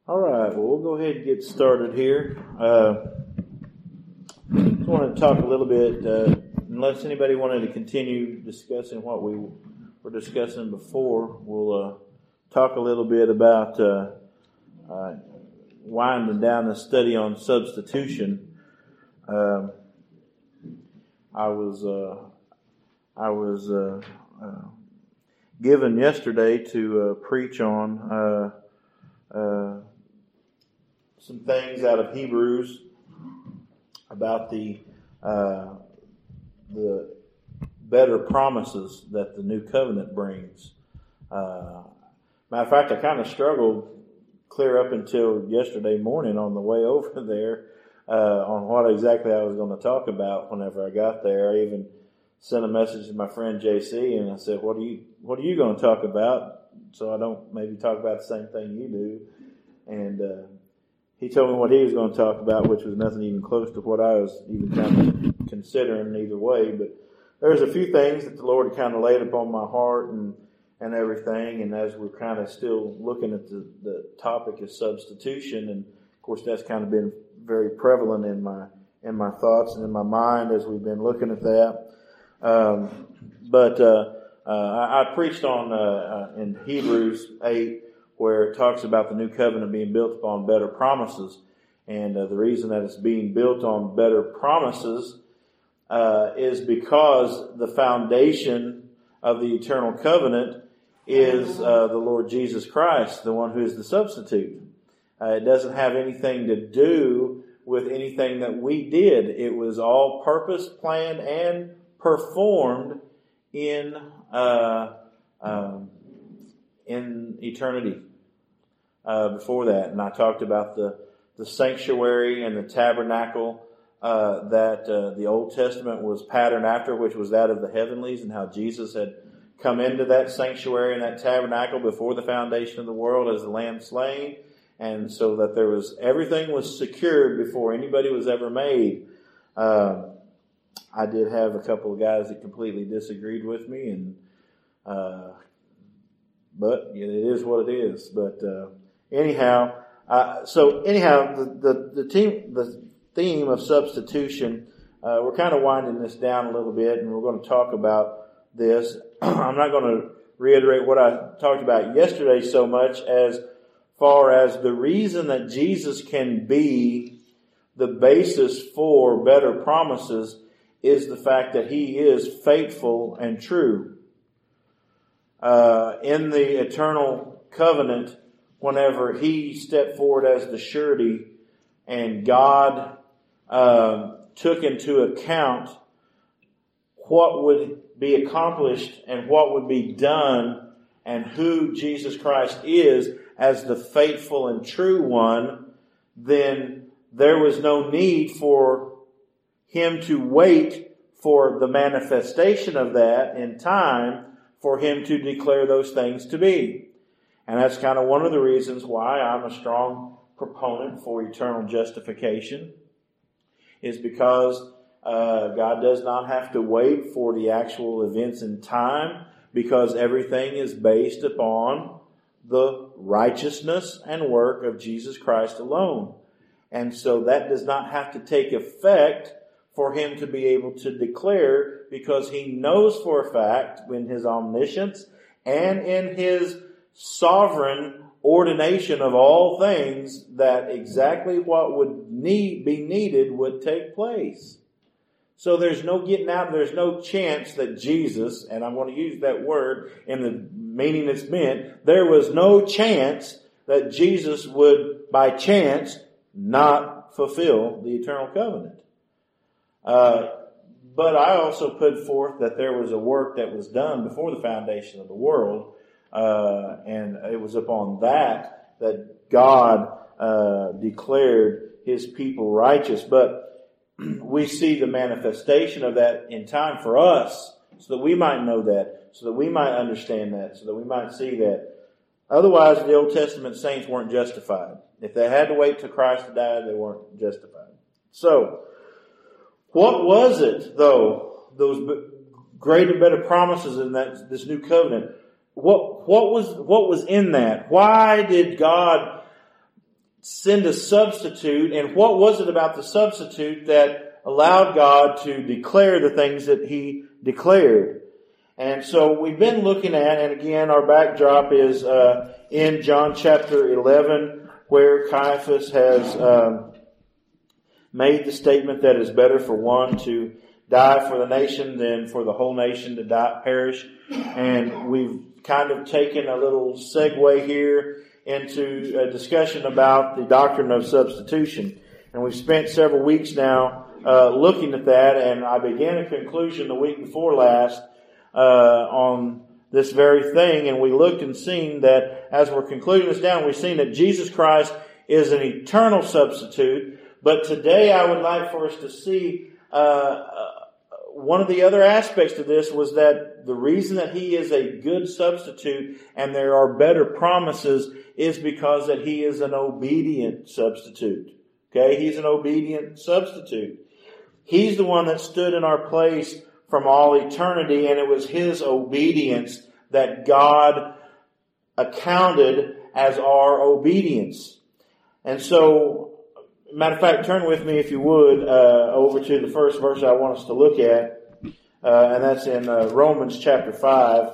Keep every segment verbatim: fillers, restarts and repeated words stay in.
All right, well, we'll go ahead and get started here. Uh, I just want to talk a little bit, uh, unless anybody wanted to continue discussing what we were discussing before, we'll uh, talk a little bit about uh, uh, winding down the study on substitution. Um, I was uh, I was uh, uh, given yesterday to uh, preach on uh, uh, some things out of Hebrews about the uh, the better promises that the new covenant brings. Uh, matter of fact, I kind of struggled clear up until yesterday morning on the way over there uh, on what exactly I was going to talk about. Whenever I got there, I even sent a message to my friend J C, and I said, "What are you What are you going to talk about?" So I don't maybe talk about the same thing you do. And uh, he told me what he was going to talk about, which was nothing even close to what I was even kind of considering either way. But there's a few things that the Lord kind of laid upon my heart and and everything. And as we're kind of still looking at the, the topic of substitution, and of course that's kind of been very prevalent in my in my thoughts and in my mind as we've been looking at that. Um, but uh, uh, I, I preached on uh, uh, in Hebrews eight, where it talks about the new covenant being built upon better promises. And uh, the reason that it's being built on better promises uh, is because the foundation of the eternal covenant is uh, the Lord Jesus Christ, the one who is the substitute. Uh, it doesn't have anything to do with anything that we did. It was all purposed, planned, and performed in uh, um, in eternity uh, before that. And I talked about the, the sanctuary and the tabernacle uh, that uh, the Old Testament was patterned after, which was that of the heavenlies, and how Jesus had come into that sanctuary and that tabernacle before the foundation of the world as the Lamb slain. And so that there was, everything was secured before anybody was ever made. Uh, I did have a couple of guys that completely disagreed with me, and uh, but it is what it is. But uh, anyhow, uh, so anyhow, the the the, team, the theme of substitution, uh, we're kind of winding this down a little bit, and we're going to talk about this. I'm not going to reiterate what I talked about yesterday so much as far as the reason that Jesus can be the basis for better promises is the fact that He is faithful and true. Uh, in the eternal covenant, whenever He stepped forward as the surety and God uh, took into account what would be accomplished and what would be done and who Jesus Christ is as the faithful and true one, then there was no need for Him to wait for the manifestation of that in time for Him to declare those things to be. And that's kind of one of the reasons why I'm a strong proponent for eternal justification, is because uh, God does not have to wait for the actual events in time, because everything is based upon the righteousness and work of Jesus Christ alone. And so that does not have to take effect for Him to be able to declare, because He knows for a fact in His omniscience and in His sovereign ordination of all things that exactly what would need be needed would take place. So there's no getting out, there's no chance that Jesus, and I'm going to use that word in the meaning it's meant, there was no chance that Jesus would by chance not fulfill the eternal covenant. Uh, but I also put forth that there was a work that was done before the foundation of the world, uh, and it was upon that that God uh, declared His people righteous. But we see the manifestation of that in time for us, so that we might know that, so that we might understand that, so that we might see that. Otherwise, the Old Testament saints weren't justified. If they had to wait till Christ to die, they weren't justified. So, what was it, though, those great and better promises in that this new covenant? What what was what was in that? Why did God send a substitute. And what was it about the substitute that allowed God to declare the things that He declared? And so we've been looking at, and again, our backdrop is uh, in John chapter eleven, where Caiaphas has um, made the statement that it's better for one to die for the nation than for the whole nation to die, perish. And we've kind of taken a little segue here into a discussion about the doctrine of substitution. And we've spent several weeks now uh, looking at that, and I began a conclusion the week before last uh, on this very thing, and we looked and seen that as we're concluding this down, we've seen that Jesus Christ is an eternal substitute. But today I would like for us to see uh, one of the other aspects to this was that the reason that He is a good substitute and there are better promises is because that He is an obedient substitute. Okay, He's an obedient substitute. He's the one that stood in our place from all eternity, and it was His obedience that God accounted as our obedience. And so, matter of fact, turn with me, if you would, uh, over to the first verse I want us to look at, uh, and that's in uh, Romans chapter five.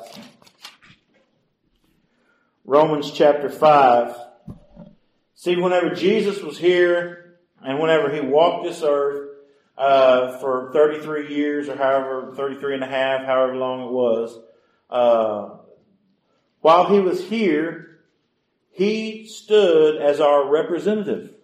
Romans chapter five. See, whenever Jesus was here, and whenever He walked this earth, Uh, for thirty-three years or however, thirty-three and a half, however long it was, uh, while He was here, He stood as our representative.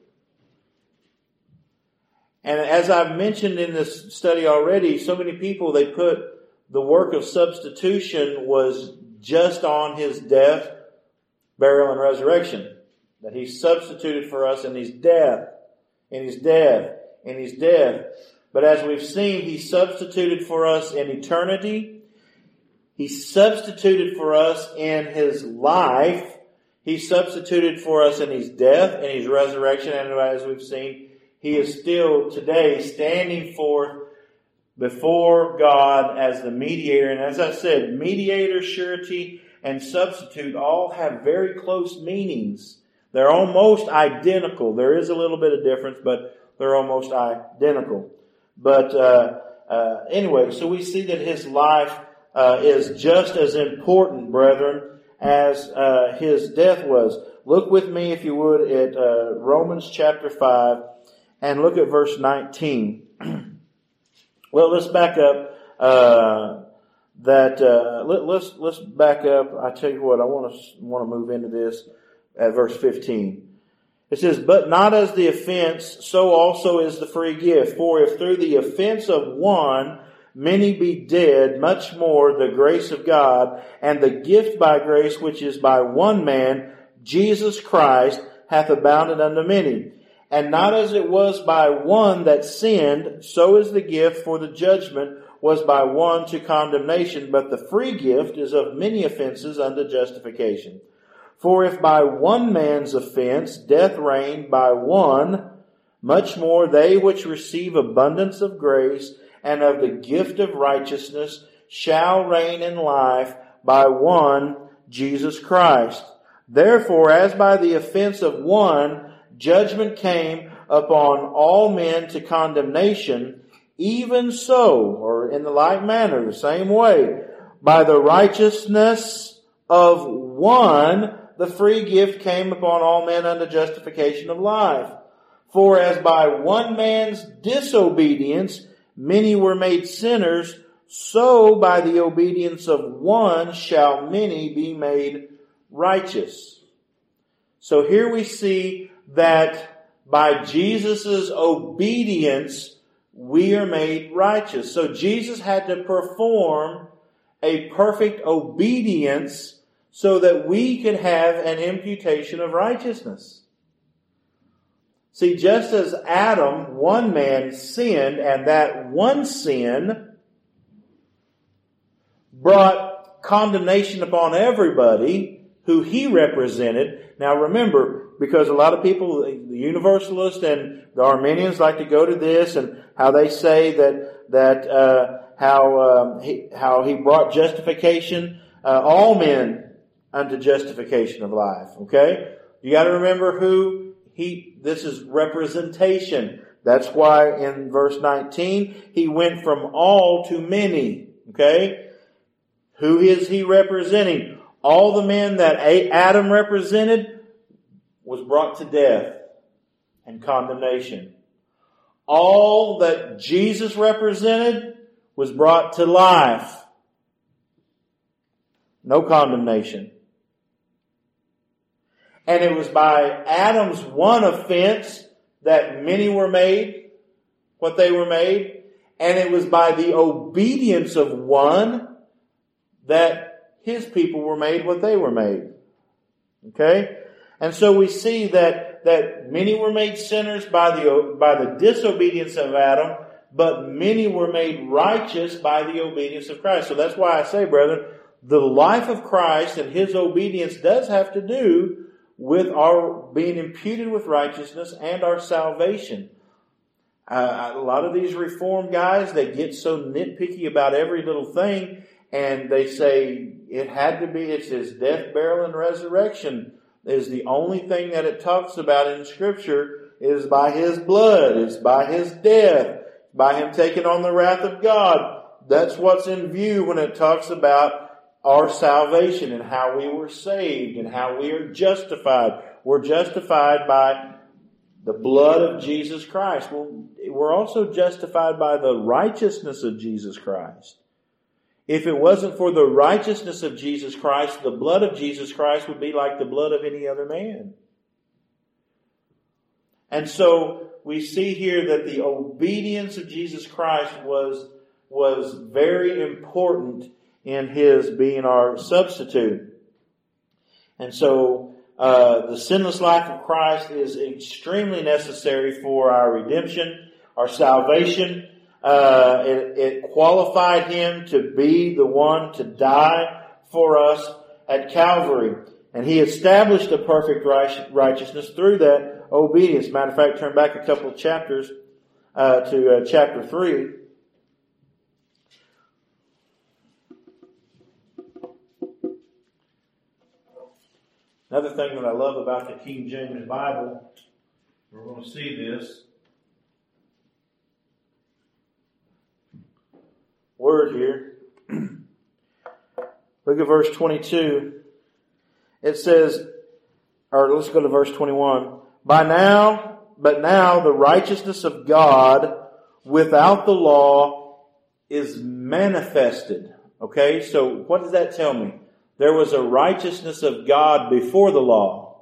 And as I've mentioned in this study already, so many people, they put the work of substitution was just on His death, burial, and resurrection. That He substituted for us in His death, in His death. in His death. But as we've seen, He substituted for us in eternity. He substituted for us in His life. He substituted for us in His death and His resurrection. And as we've seen, He is still today standing forth before God as the mediator. And as I said, mediator, surety, and substitute all have very close meanings. They're almost identical. There is a little bit of difference, but they're almost identical. But uh, uh, anyway, so we see that His life uh, is just as important, brethren, as uh, His death was. Look with me, if you would, at uh, Romans chapter five, and look at verse nineteen. Well, let's back up. Uh, that uh, let, let's let's back up. I tell you what, I want to want to move into this at verse fifteen. It says, "But not as the offense, so also is the free gift. For if through the offense of one many be dead, much more the grace of God and the gift by grace which is by one man, Jesus Christ, hath abounded unto many. And not as it was by one that sinned, so is the gift, for the judgment was by one to condemnation, but the free gift is of many offenses unto justification. For if by one man's offense death reigned by one, much more they which receive abundance of grace and of the gift of righteousness shall reign in life by one, Jesus Christ. Therefore, as by the offense of one judgment came upon all men to condemnation, even so, or in the like manner, the same way, by the righteousness of one, the free gift came upon all men unto justification of life. For as by one man's disobedience many were made sinners, so by the obedience of one shall many be made righteous. So here we see that by Jesus' obedience we are made righteous. So Jesus had to perform a perfect obedience so that we could have an imputation of righteousness. See, just as Adam, one man, sinned, and that one sin brought condemnation upon everybody who he represented. Now remember, because a lot of people, the Universalists and the Arminians like to go to this and how they say that that uh, how um, he, how he brought justification, uh, all men unto justification of life. Okay, you got to remember who he, this is representation. That's why in verse nineteen, he went from all to many. Okay? Who is he representing? All the men that Adam represented was brought to death and condemnation. All that Jesus represented was brought to life. No condemnation. And it was by Adam's one offense that many were made what they were made. And it was by the obedience of one that his people were made what they were made. Okay? And so we see that, that many were made sinners by the, by the disobedience of Adam, but many were made righteous by the obedience of Christ. So that's why I say, brethren, the life of Christ and His obedience does have to do with our being imputed with righteousness and our salvation. Uh, a lot of these Reformed guys, they get so nitpicky about every little thing, and they say it had to be, it's His death, burial, and resurrection is the only thing that it talks about in Scripture is by His blood, it's by His death, by Him taking on the wrath of God. That's what's in view when it talks about our salvation and how we were saved and how we are justified. We're justified by the blood of Jesus Christ. Well, we're also justified by the righteousness of Jesus Christ. If it wasn't for the righteousness of Jesus Christ, the blood of Jesus Christ would be like the blood of any other man. And so we see here that the obedience of Jesus Christ was, was very important in His being our substitute. And so uh, the sinless life of Christ is extremely necessary for our redemption, our salvation. Uh, it, it qualified Him to be the one to die for us at Calvary. And He established a perfect righteousness through that obedience. Matter of fact, turn back a couple of chapters uh, to uh, chapter three. Another thing that I love about the King James Bible, we're going to see this word here. Look at verse twenty-two. It says, or let's go to verse twenty-one. By now, but now the righteousness of God without the law is manifested. Okay, so what does that tell me? There was a righteousness of God before the law.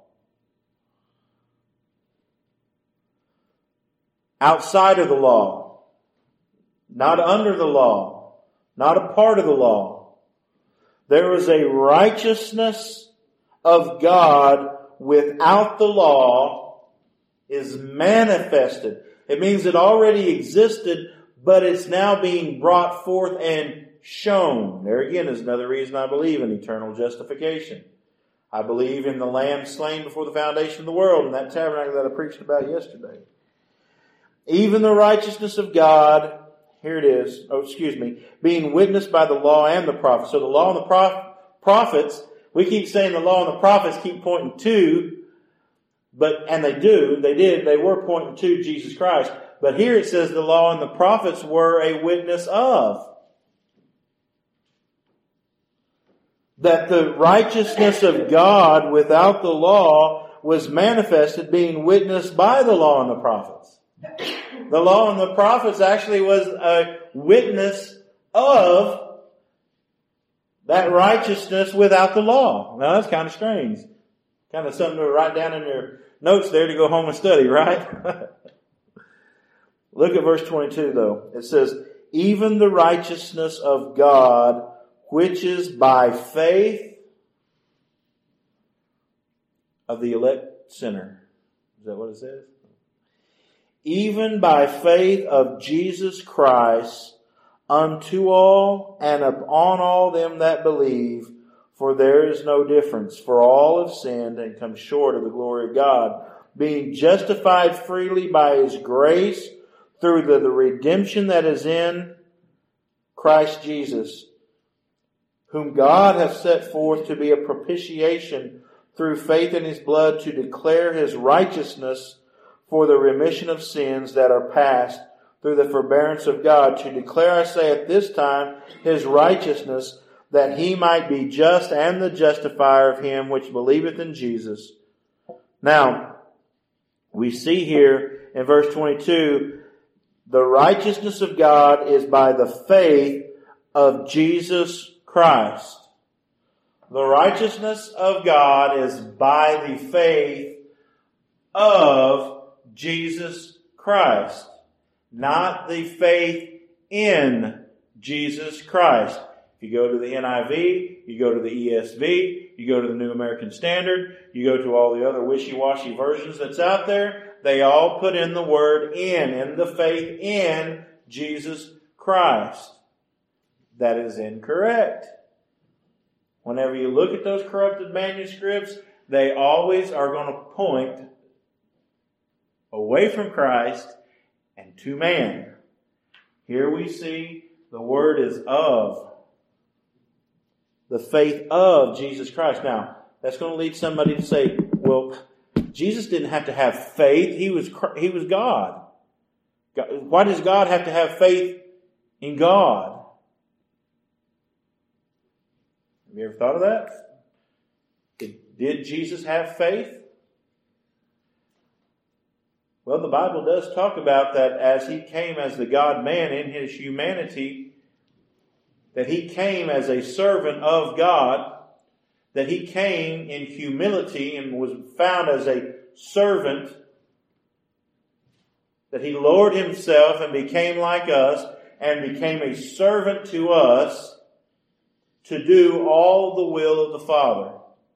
Outside of the law. Not under the law. Not a part of the law. There was a righteousness of God without the law is manifested. It means it already existed, but it's now being brought forth and shown. There again is another reason I believe in eternal justification. I believe in the Lamb slain before the foundation of the world and that tabernacle that I preached about yesterday. Even the righteousness of God, here it is, oh excuse me, being witnessed by the law and the prophets. So the law and the prof- prophets, we keep saying the law and the prophets keep pointing to, but, and they do, they did, they were pointing to Jesus Christ. But here it says the law and the prophets were a witness of. That the righteousness of God without the law was manifested, being witnessed by the law and the prophets. The law and the prophets actually was a witness of that righteousness without the law. Now that's kind of strange. Kind of something to write down in your notes there to go home and study, right? Look at verse twenty-two though. It says, even the righteousness of God which is by faith of the elect sinner. Is that what it says? Even by faith of Jesus Christ unto all and upon all them that believe, for there is no difference. For all have sinned and come short of the glory of God, being justified freely by His grace through the, the redemption that is in Christ Jesus, whom God hath set forth to be a propitiation through faith in His blood to declare His righteousness for the remission of sins that are past through the forbearance of God, to declare, I say, at this time His righteousness, that He might be just and the justifier of him which believeth in Jesus. Now, we see here in verse twenty-two, the righteousness of God is by the faith of Jesus Christ. The righteousness of God is by the faith of Jesus Christ, not the faith in Jesus Christ. If you go to the N I V, you go to the E S V, you go to the New American Standard, you go to all the other wishy-washy versions that's out there, they all put in the word in, in the faith in Jesus Christ. That is incorrect. Whenever you look at those corrupted manuscripts, they always are going to point away from Christ and to man. Here we see the word is of. The faith of Jesus Christ. Now, that's going to lead somebody to say, well, Jesus didn't have to have faith. He was, he was God. Why does God have to have faith in God? Have you ever thought of that? Did, did Jesus have faith? Well, the Bible does talk about that as He came as the God-man in His humanity, that He came as a servant of God, that He came in humility and was found as a servant, that He lowered Himself and became like us and became a servant to us to do all the will of the Father.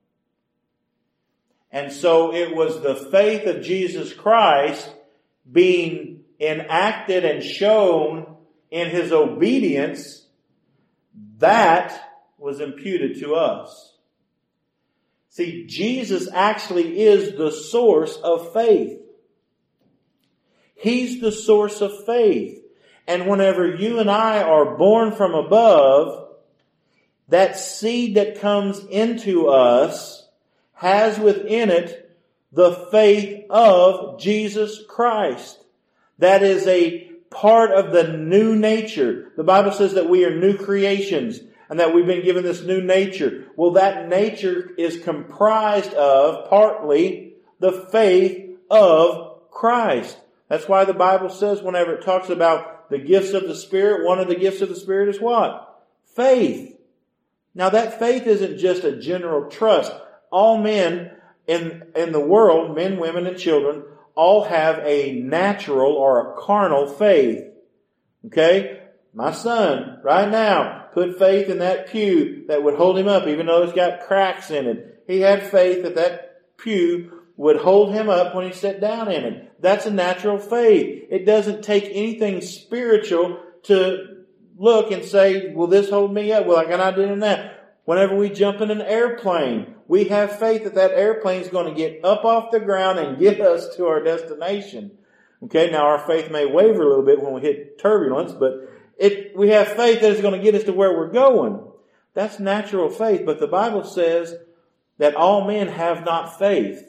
And so it was the faith of Jesus Christ being enacted and shown in His obedience that was imputed to us. See, Jesus actually is the source of faith. He's the source of faith. And whenever you and I are born from above, that seed that comes into us has within it the faith of Jesus Christ. That is a part of the new nature. The Bible says that we are new creations and that we've been given this new nature. Well, that nature is comprised of partly the faith of Christ. That's why the Bible says whenever it talks about the gifts of the Spirit, one of the gifts of the Spirit is what? Faith. Now that faith isn't just a general trust. All men in, in the world, men, women, and children, all have a natural or a carnal faith. Okay? My son, right now, put faith in that pew that would hold him up, even though it's got cracks in it. He had faith that that pew would hold him up when he sat down in it. That's a natural faith. It doesn't take anything spiritual to look and say, will this hold me up? Well, I cannot do that. Whenever we jump in an airplane, we have faith that that airplane is going to get up off the ground and get us to our destination. Okay, now our faith may waver a little bit when we hit turbulence, but it, we have faith that it's going to get us to where we're going. That's natural faith, but the Bible says that all men have not faith.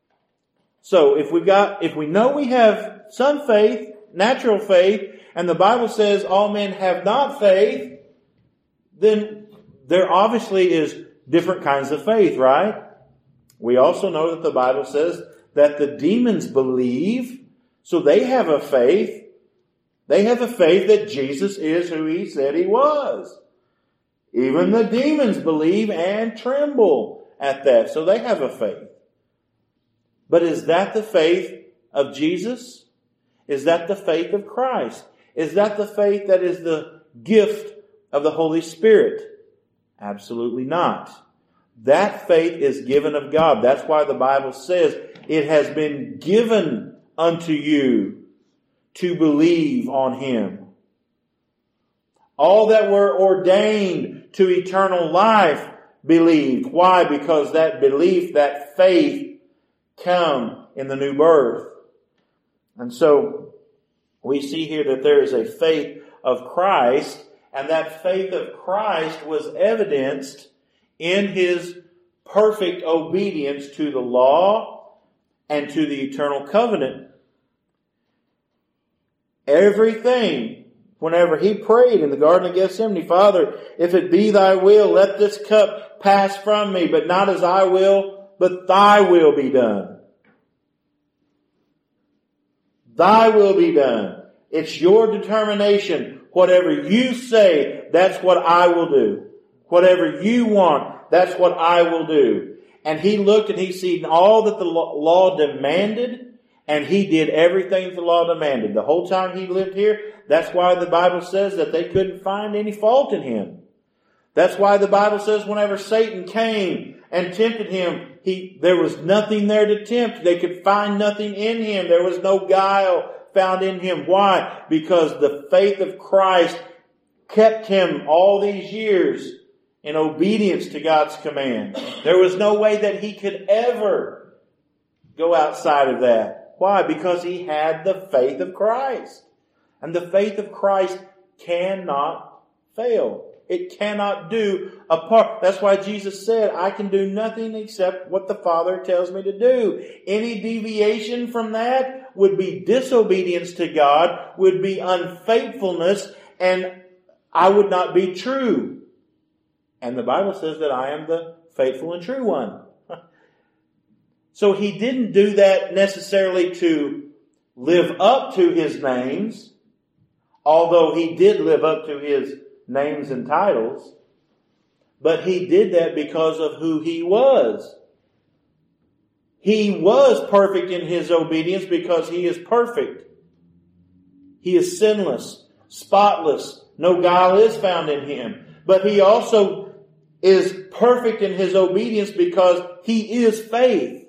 So if we got, if we know we have some faith, natural faith, and the Bible says all men have not faith, then there obviously is different kinds of faith, right? We also know that the Bible says that the demons believe, so they have a faith. They have a faith that Jesus is who He said He was. Even the demons believe and tremble at that, so they have a faith. But is that the faith of Jesus? Is that the faith of Christ? Is that the faith that is the gift of the Holy Spirit? Absolutely not. That faith is given of God. That's why the Bible says it has been given unto you to believe on Him. All that were ordained to eternal life believed. Why? Because that belief, that faith, come in the new birth. And so we see here that there is a faith of Christ, and that faith of Christ was evidenced in His perfect obedience to the law and to the eternal covenant. Everything, whenever he prayed in the Garden of Gethsemane, Father, if it be thy will, let this cup pass from me, but not as I will, but thy will be done. Thy will be done. It's your determination. Whatever you say, that's what I will do. Whatever you want, that's what I will do. And he looked and he seen all that the law demanded, and he did everything the law demanded. The whole time he lived here, that's why the Bible says that they couldn't find any fault in him. That's why the Bible says whenever Satan came and tempted him, he there was nothing there to tempt. They could find nothing in him. There was no guile found in him. Why? Because the faith of Christ kept him all these years in obedience to God's command. There was no way that he could ever go outside of that. Why? Because he had the faith of Christ. And the faith of Christ cannot fail. It cannot do a part. That's why Jesus said, I can do nothing except what the Father tells me to do. Any deviation from that would be disobedience to God, would be unfaithfulness, and I would not be true. And the Bible says that I am the faithful and true one. So he didn't do that necessarily to live up to his names, although he did live up to his names and titles, but he did that because of who he was. He was perfect in his obedience because he is perfect. He is sinless, spotless. No guile is found in him. But he also is perfect in his obedience because he is faith.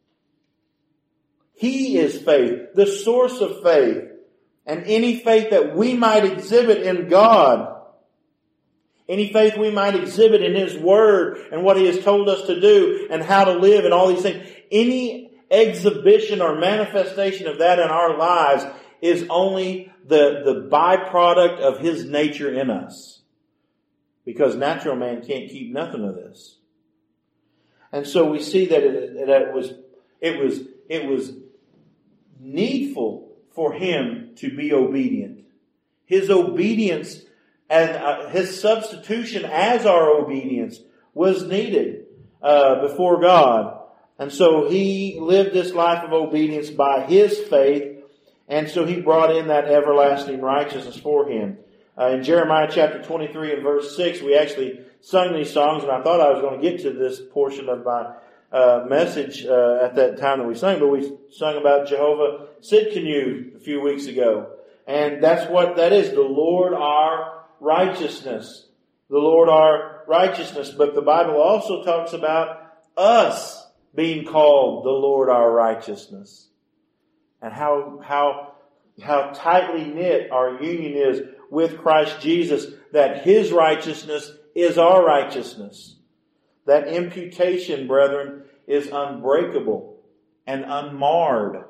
He is faith, the source of faith. And any faith that we might exhibit in God, any faith we might exhibit in His Word and what He has told us to do and how to live and all these things, any exhibition or manifestation of that in our lives is only the, the byproduct of His nature in us. Because natural man can't keep nothing of this. And so we see that it, that it was, it was, it was needful for him to be obedient. His obedience and uh, his substitution as our obedience was needed uh, before God. And so he lived this life of obedience by his faith. And so he brought in that everlasting righteousness for him. Uh, in Jeremiah chapter twenty-three and verse six, we actually sung these songs, and I thought I was going to get to this portion of my uh, message uh, at that time that we sang, but we sung about Jehovah Sidkenu a few weeks ago. And that's what that is, the Lord our righteousness. The Lord our righteousness. But the Bible also talks about us being called the Lord our righteousness. And how, how, how tightly knit our union is with Christ Jesus, that His righteousness is our righteousness. That imputation, brethren, is unbreakable and unmarred.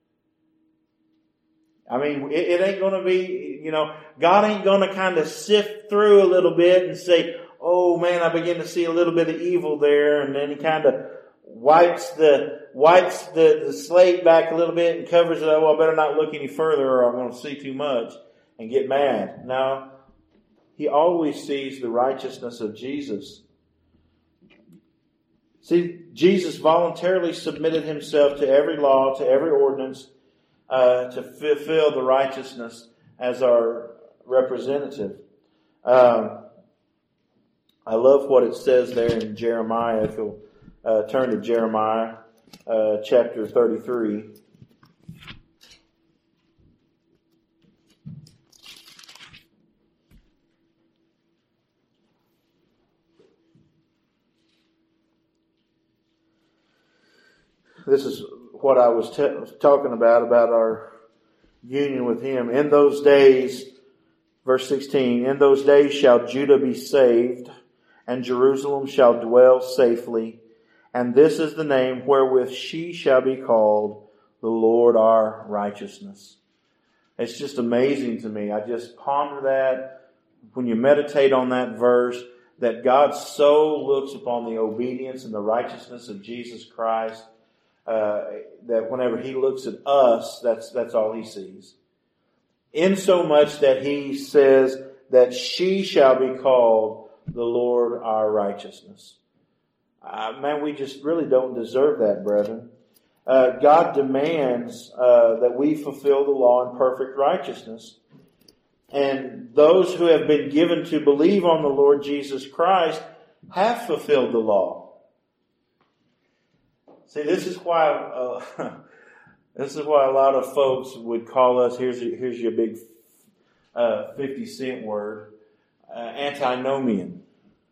I mean, it, it ain't going to be, you know, God ain't going to kind of sift through a little bit and say, oh man, I begin to see a little bit of evil there, and then He kind of wipes the wipes the, the slate back a little bit and covers it up. Well, I better not look any further or I'm going to see too much and get mad. No, He always sees the righteousness of Jesus. See, Jesus voluntarily submitted Himself to every law, to every ordinance, uh, to fulfill the righteousness as our representative. Um, I love what it says there in Jeremiah. If you'll uh, turn to Jeremiah uh, chapter thirty-three. This is what I was t- talking about, about our union with Him. In those days, verse sixteen, in those days shall Judah be saved, and Jerusalem shall dwell safely. And this is the name wherewith she shall be called, the Lord our righteousness. It's just amazing to me. I just ponder that when you meditate on that verse, that God so looks upon the obedience and the righteousness of Jesus Christ uh, that whenever He looks at us, that's that's all He sees. Insomuch that He says that she shall be called the Lord our righteousness. Uh, man, we just really don't deserve that, brethren. Uh, God demands uh, that we fulfill the law in perfect righteousness. And those who have been given to believe on the Lord Jesus Christ have fulfilled the law. See, this is why uh, this is why a lot of folks would call us, here's, here's your big uh, fifty cent word, uh, antinomian.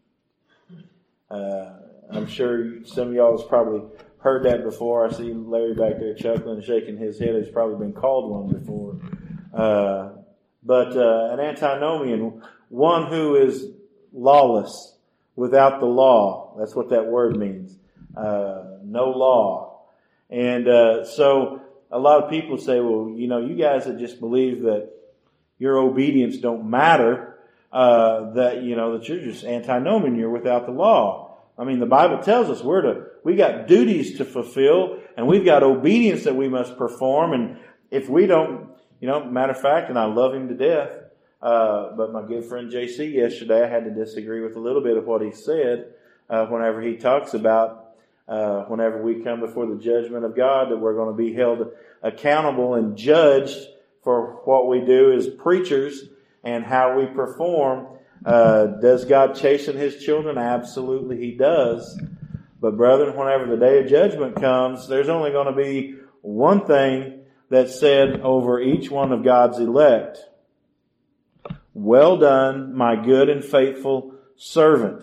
Uh, I'm sure some of y'all has probably heard that before. I see Larry back there chuckling and shaking his head. He's probably been called one before. Uh, but uh, an antinomian, one who is lawless, without the law. That's what that word means. Uh, no law. And uh, so a lot of people say, well, you know, you guys that just believe that your obedience don't matter, uh, that, you know, that you're just antinomian, you're without the law. I mean, the Bible tells us we're to, we got duties to fulfill, and we've got obedience that we must perform. And if we don't, you know, matter of fact, and I love him to death, uh, but my good friend J C yesterday, I had to disagree with a little bit of what he said, uh, whenever he talks about, uh, whenever we come before the judgment of God, that we're going to be held accountable and judged for what we do as preachers and how we perform. Uh, does God chasten His children? Absolutely He does. But brethren, whenever the day of judgment comes, there's only going to be one thing that's said over each one of God's elect. Well done, my good and faithful servant.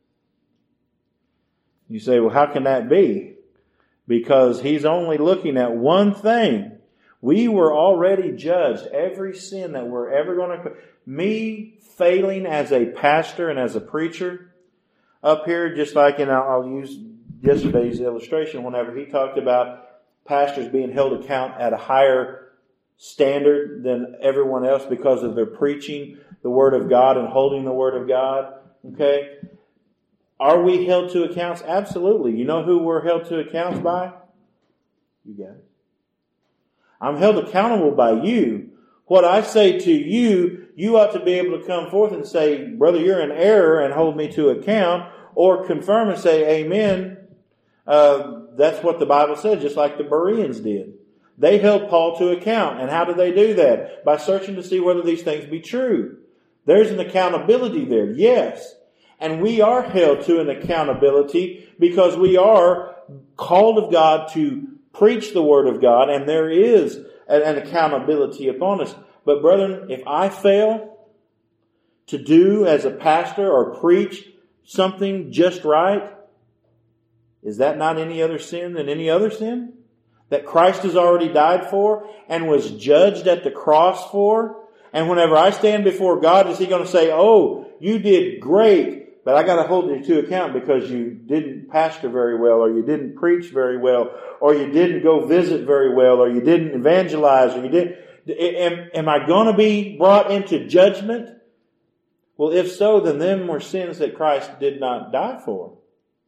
You say, well, how can that be? Because He's only looking at one thing. We were already judged. Every sin that we're ever going to... Me failing as a pastor and as a preacher up here, just like in, I'll use yesterday's illustration, whenever he talked about pastors being held account at a higher standard than everyone else because of their preaching the Word of God and holding the Word of God. Okay? Are we held to accounts? Absolutely. You know who we're held to accounts by? You guys. I'm held accountable by you. What I say to you, you ought to be able to come forth and say, brother, you're in error, and hold me to account, or confirm and say, amen. Uh, that's what the Bible said, just like the Bereans did. They held Paul to account. And how did they do that? By searching to see whether these things be true. There's an accountability there, yes. And we are held to an accountability because we are called of God to preach the Word of God, and there is an accountability upon us. But brethren, if I fail to do as a pastor or preach something just right, is that not any other sin than any other sin that Christ has already died for and was judged at the cross for? And whenever I stand before God, is He going to say, oh, you did great, but I got to hold you to account because you didn't pastor very well, or you didn't preach very well, or you didn't go visit very well, or you didn't evangelize, or you didn't... Am, am I going to be brought into judgment? Well, if so, then them were sins that Christ did not die for.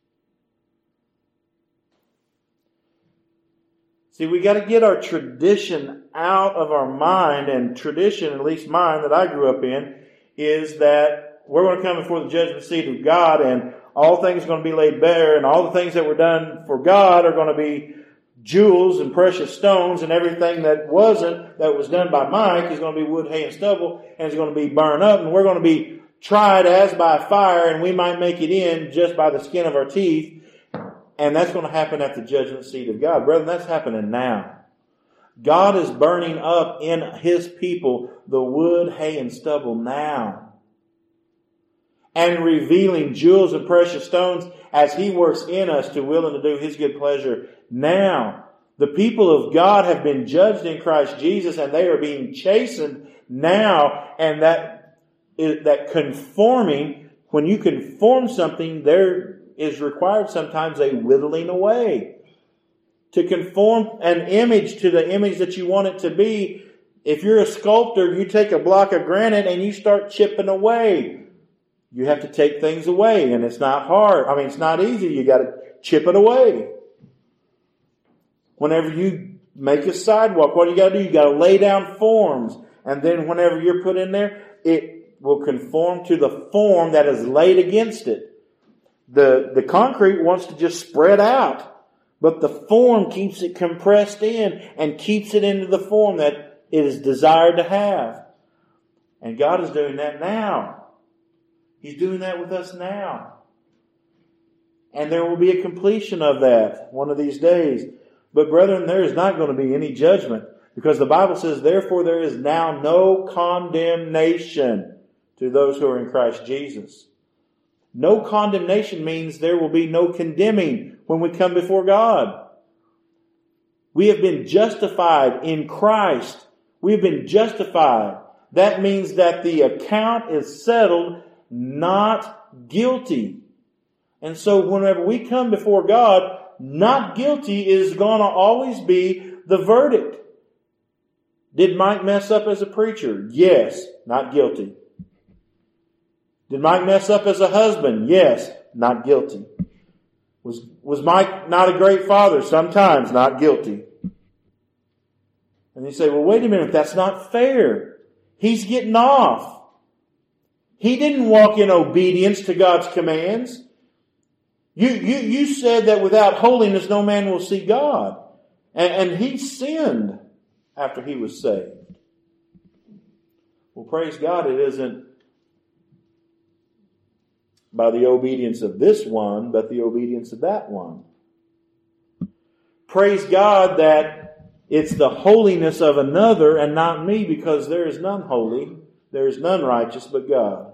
See, we got to get our tradition out of our mind, and tradition, at least mine that I grew up in, is that we're going to come before the judgment seat of God, and all things are going to be laid bare, and all the things that were done for God are going to be jewels and precious stones, and everything that wasn't, that was done by Mike, is going to be wood, hay, and stubble, and it's going to be burned up, and we're going to be tried as by fire, and we might make it in just by the skin of our teeth, and that's going to happen at the judgment seat of God. Brethren, that's happening now. God is burning up in His people the wood, hay, and stubble now, and revealing jewels and precious stones as He works in us to will and to do His good pleasure now. The people of God have been judged in Christ Jesus, and they are being chastened now. And that that conforming, when you conform something, there is required sometimes a whittling away. To conform an image to the image that you want it to be, if you're a sculptor, you take a block of granite and you start chipping away. you have to take things away, and it's not hard. I mean, it's not easy. You got to chip it away. Whenever you make a sidewalk, what do you got to do? You got to lay down forms. And then whenever you're put in there, it will conform to the form that is laid against it. The, the concrete wants to just spread out, but the form keeps it compressed in and keeps it into the form that it is desired to have. And God is doing that now. He's doing that with us now. And there will be a completion of that one of these days. But brethren, there is not going to be any judgment, because the Bible says, therefore there is now no condemnation to those who are in Christ Jesus. No condemnation means there will be no condemning when we come before God. We have been justified in Christ. We have been justified. That means that the account is settled, not guilty. And so whenever we come before God, not guilty is going to always be the verdict. Did Mike mess up as a preacher? Yes, not guilty. Did Mike mess up as a husband? Yes, not guilty. Was, was Mike not a great father? Sometimes, not guilty. And you say, well, wait a minute, that's not fair. He's getting off. He didn't walk in obedience to God's commands. You, you, you said that without holiness no man will see God. And, and he sinned after he was saved. Well, praise God, it isn't by the obedience of this one, but the obedience of that one. Praise God that it's the holiness of another and not me, because there is none holy, there is none righteous but God.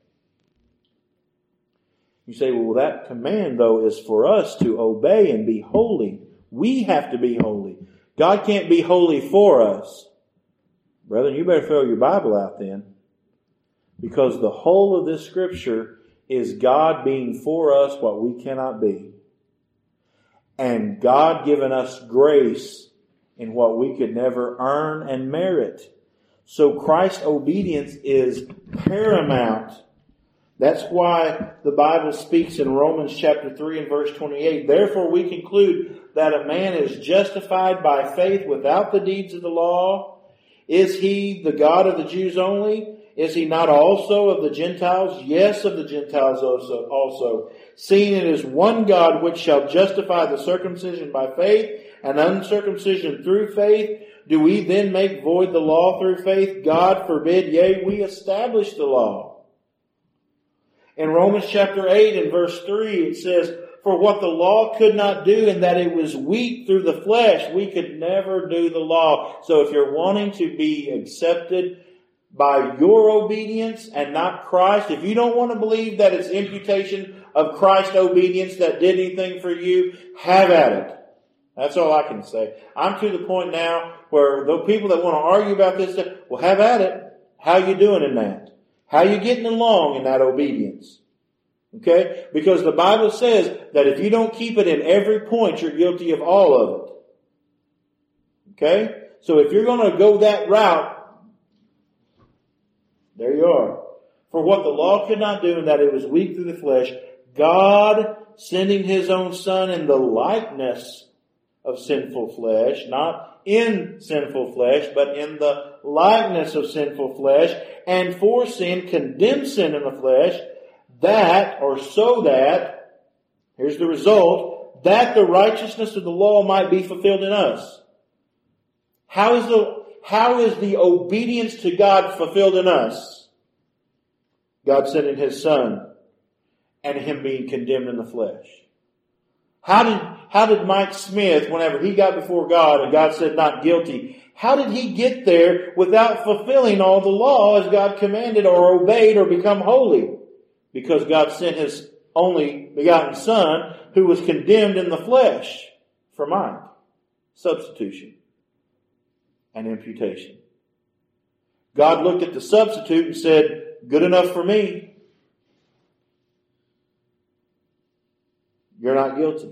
You say, well, that command, though, is for us to obey and be holy. We have to be holy. God can't be holy for us. Brethren, you better throw your Bible out then. Because the whole of this Scripture is God being for us what we cannot be. And God giving us grace in what we could never earn and merit. So Christ's obedience is paramount. That's why the Bible speaks in Romans chapter three and verse twenty-eight. Therefore we conclude that a man is justified by faith without the deeds of the law. Is he the God of the Jews only? Is he not also of the Gentiles? Yes, of the Gentiles also. also. Seeing it is one God which shall justify the circumcision by faith and uncircumcision through faith. Do we then make void the law through faith? God forbid. Yea, we establish the law. In Romans chapter eight and verse three, it says, for what the law could not do, in that it was weak through the flesh, we could never do the law. So if you're wanting to be accepted by your obedience and not Christ, if you don't want to believe that it's imputation of Christ's obedience that did anything for you, have at it. That's all I can say. I'm to the point now where the people that want to argue about this, well, have at it. How you doing in that? How you getting along in that obedience? Okay? Because the Bible says that if you don't keep it in every point, you're guilty of all of it. Okay? So if you're going to go that route, there you are. For what the law could not do, in that it was weak through the flesh, God sending His own Son in the likeness of sinful flesh, not in sinful flesh, but in the likeness of sinful flesh, and for sin condemned sin in the flesh, that, or so that, here's the result, that the righteousness of the law might be fulfilled in us. How is the, how is the obedience to God fulfilled in us? God sending His Son and Him being condemned in the flesh. How did, how did Mike Smith, whenever he got before God and God said not guilty, how did he get there without fulfilling all the law as God commanded or obeyed or become holy? Because God sent His only begotten Son who was condemned in the flesh for Mike. Substitution and imputation. God looked at the substitute and said, good enough for me. You're not guilty.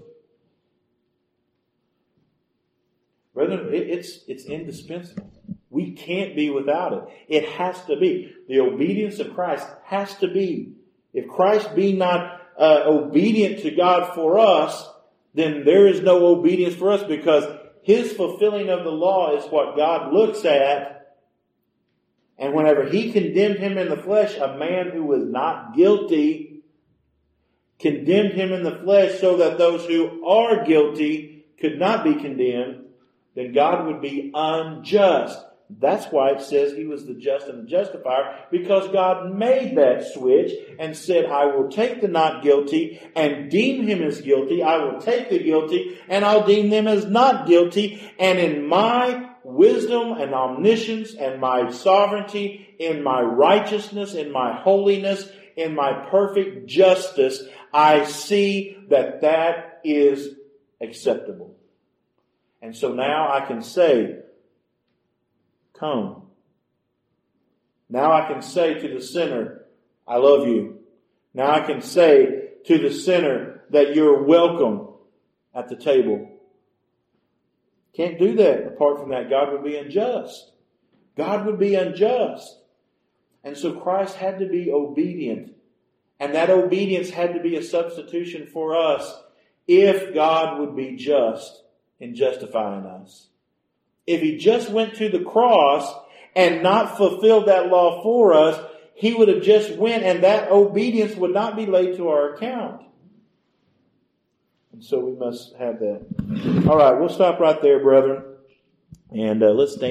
Brethren, it, it's, it's indispensable. We can't be without it. It has to be. The obedience of Christ has to be. If Christ be not uh, obedient to God for us, then there is no obedience for us, because His fulfilling of the law is what God looks at. And whenever He condemned Him in the flesh, a man who was not guilty, condemned Him in the flesh so that those who are guilty could not be condemned, then God would be unjust. That's why it says He was the just and the justifier, because God made that switch and said, I will take the not guilty and deem him as guilty. I will take the guilty and I'll deem them as not guilty. And in my wisdom and omniscience and my sovereignty, in my righteousness, in my holiness, in my perfect justice, I see that that is acceptable. And so now I can say, come. Now I can say to the sinner, I love you. Now I can say to the sinner that you're welcome at the table. Can't do that. Apart from that, God would be unjust. God would be unjust. And so Christ had to be obedient. And that obedience had to be a substitution for us if God would be just in justifying us. If He just went to the cross and not fulfilled that law for us, He would have just went, and that obedience would not be laid to our account. And so we must have that. All right, we'll stop right there, brethren. And uh, let's stand.